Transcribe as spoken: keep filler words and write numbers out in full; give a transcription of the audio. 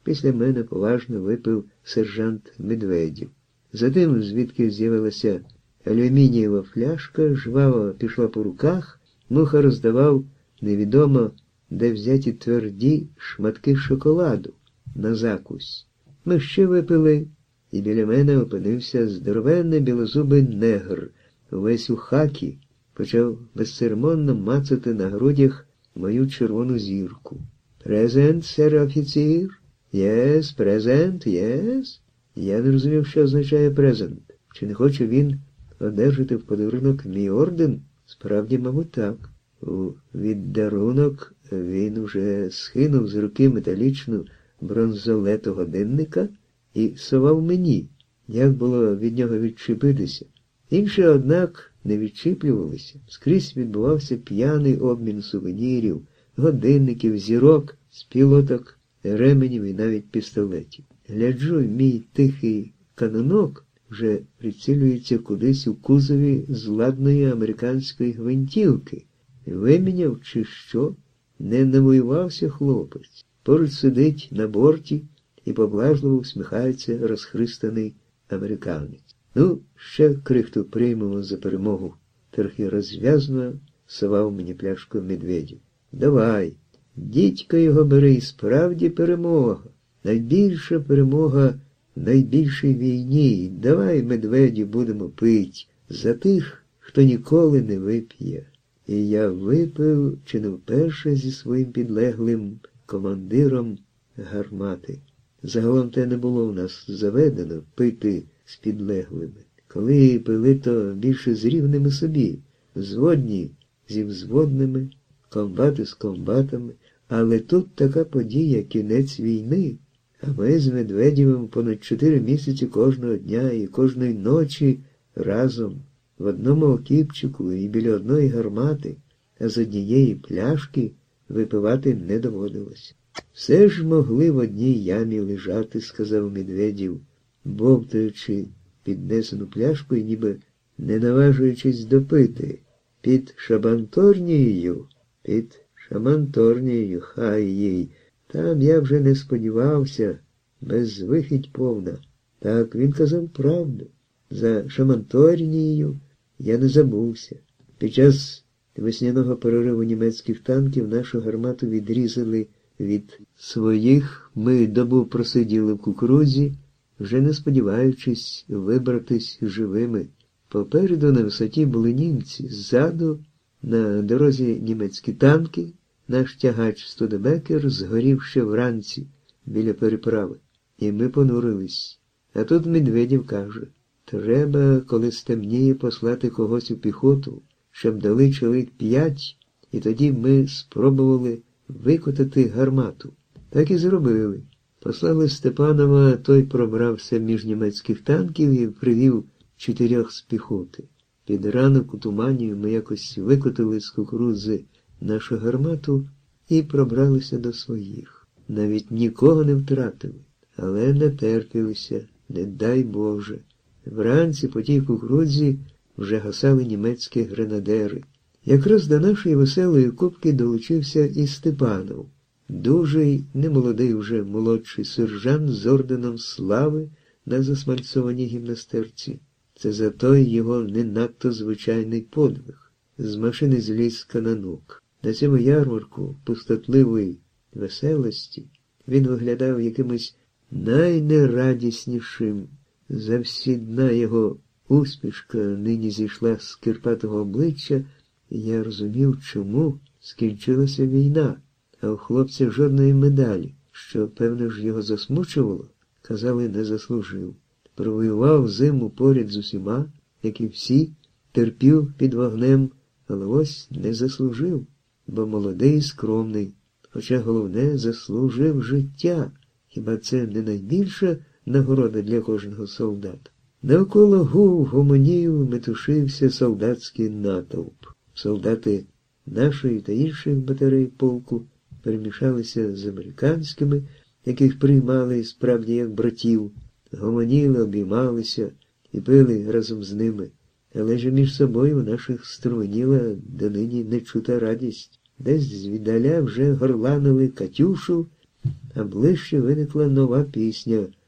Після мене поважно випив сержант Медведів. Затим, звідки з'явилася алюмінієва фляжка, жваво пішла по руках, Муха роздавав невідомо, де взяті тверді шматки шоколаду на закусь. Ми ще випили, і біля мене опинився здоровенний білозубий негр, весь у хакі, почав безцеремонно мацати на грудях мою червону зірку. «Презент, сер офіцір? Єс, презент, єс?» Я не розумів, що означає презент. Чи не хоче він одержати в подарунок мій орден? Справді, мабуть, так. У віддарунок він уже скинув з руки металічну бронзолету годинника і совав мені. Як було від нього відчепитися? Інші, однак, не відчіплювалися. Скрізь відбувався п'яний обмін сувенірів, годинників, зірок, спілоток, ременів і навіть пістолетів. Гляджу, мій тихий канонок вже прицілюється кудись у кузові з ладної американської гвинтівки. Виміняв чи що? Не навоювався хлопець. Поруч сидить на борті і поблажливо усміхається розхристаний американець. Ну, ще крихту приймемо за перемогу. Трохи розв'язно совав мені пляшку Медведів. Давай, дідька його бери, і справді перемога. Найбільша перемога в найбільшій війні. Давай, Медведі, будемо пить за тих, хто ніколи не вип'є. І я випив, чи не вперше зі своїм підлеглим командиром гармати. Загалом те не було в нас заведено пити з підлеглими. Коли пили, то більше з рівними собі, взводні зі взводними, комбати з комбатами. Але тут така подія, кінець війни. А ми з Медведєвим понад чотири місяці кожного дня і кожної ночі разом, в одному окіпчику і біля одної гармати, а з однієї пляшки випивати не доводилося. Все ж могли в одній ямі лежати, сказав Медведєв, бовтаючи піднесену пляшку і ніби не наважуючись допити. Під шабанторнією, під шаманторнією, хай їй. Там я вже не сподівався, безвихідь повна. Так, він казав правду. За шаманторнією я не забувся. Під час весняного перериву німецьких танків нашу гармату відрізали від своїх. Ми добу просиділи в кукурудзі, вже не сподіваючись вибратись живими. Попереду на висоті були німці, ззаду на дорозі німецькі танки. Наш тягач Студебекер згорів ще вранці біля переправи. І ми понурились. А тут Медведєв каже, треба, коли стемніє, послати когось у піхоту, щоб дали чоловік п'ять, і тоді ми спробували викотати гармату. Так і зробили. Послали Степанова, той пробрався між німецьких танків і привів чотирьох з піхоти. Під ранок у тумані ми якось викотили з кукурудзи нашу гармату і пробралися до своїх. Навіть нікого не втратили, але не терпілися, не дай Боже. Вранці по тій кукурудзі вже гасали німецькі гренадери. Якраз до нашої веселої купки долучився і Степанов, дужий, немолодий вже молодший сержант з орденом слави на засмальцованій гімнастерці. Це за той його не надто звичайний подвиг. З машини зліз канонок. На цьому ярмарку пустотливої веселості він виглядав якимось найнерадіснішим. Завсідна його усмішка нині зійшла з кирпатого обличчя, і я розумів, чому скінчилася війна, а у хлопця жодної медалі, що, певно ж, його засмучувало, казали, не заслужив. Провоював зиму поряд з усіма, як і всі, терпів під вогнем, але ось не заслужив, бо молодий і скромний, хоча головне заслужив життя. Хіба це не найбільша нагорода для кожного солдата? Навколо гув, гомонів, метушився солдатський натовп. Солдати нашої та інших батарей полку перемішалися з американськими, яких приймали справді як братів, гомоніли, обіймалися і пили разом з ними. Але ж між собою у наших струменіла донині нечута радість. Десь звідаля вже горланили «Катюшу», а ближче виникла нова пісня.